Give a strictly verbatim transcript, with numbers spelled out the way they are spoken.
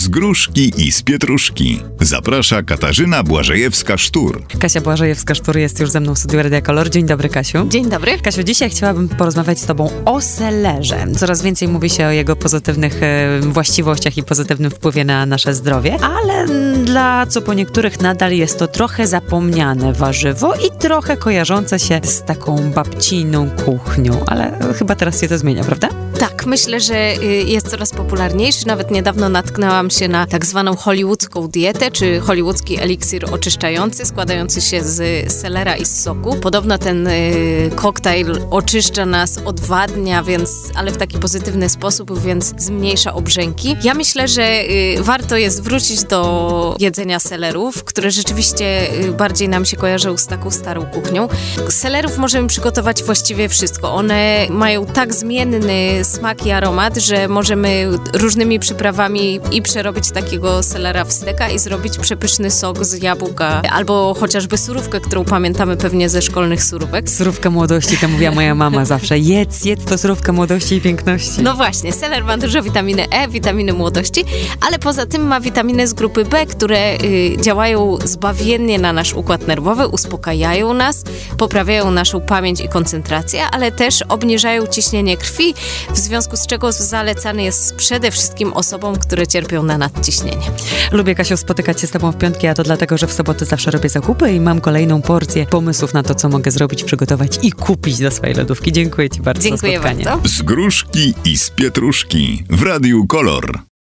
Z gruszki i z pietruszki. Zaprasza Katarzyna Błażejewska-Sztur. Kasia Błażejewska-Sztur jest już ze mną w studiu Radia Kolor. Dzień dobry, Kasiu. Dzień dobry. Kasiu, dzisiaj chciałabym porozmawiać z tobą o selerze. Coraz więcej mówi się o jego pozytywnych e, właściwościach i pozytywnym wpływie na nasze zdrowie, ale dla co po niektórych nadal jest to trochę zapomniane warzywo i trochę kojarzące się z taką babciną kuchnią, ale chyba teraz się to zmienia, prawda? Tak, myślę, że jest coraz popularniejszy. Nawet niedawno natknęłam się na tak zwaną hollywoodzką dietę, czy hollywoodzki eliksir oczyszczający, składający się z selera i z soku. Podobno ten y, koktajl oczyszcza nas, odwadnia, więc, ale w taki pozytywny sposób, więc zmniejsza obrzęki. Ja myślę, że y, warto jest wrócić do jedzenia selerów, które rzeczywiście y, bardziej nam się kojarzą z taką starą kuchnią. Z selerów możemy przygotować właściwie wszystko. One mają tak zmienny smak i aromat, że możemy różnymi przyprawami i przerobić takiego selera w steka i zrobić przepyszny sok z jabłka, albo chociażby surówkę, którą pamiętamy pewnie ze szkolnych surówek. Surówka młodości, to mówiła moja mama zawsze. Jedz, jedz to surówka młodości i piękności. No właśnie, seler ma dużo witaminy E, witaminy młodości, ale poza tym ma witaminy z grupy B, które y, działają zbawiennie na nasz układ nerwowy, uspokajają nas, poprawiają naszą pamięć i koncentrację, ale też obniżają ciśnienie krwi, w związku z czego zalecany jest przede wszystkim osobom, które cierpią na nadciśnienie. Lubię, Kasiu, spotykać się z tobą w piątki, a to dlatego, że w soboty zawsze robię zakupy i mam kolejną porcję pomysłów na to, co mogę zrobić, przygotować i kupić do swojej lodówki. Dziękuję ci bardzo Dziękuję za spotkanie. bardzo. Z gruszki i z pietruszki w Radiu Kolor.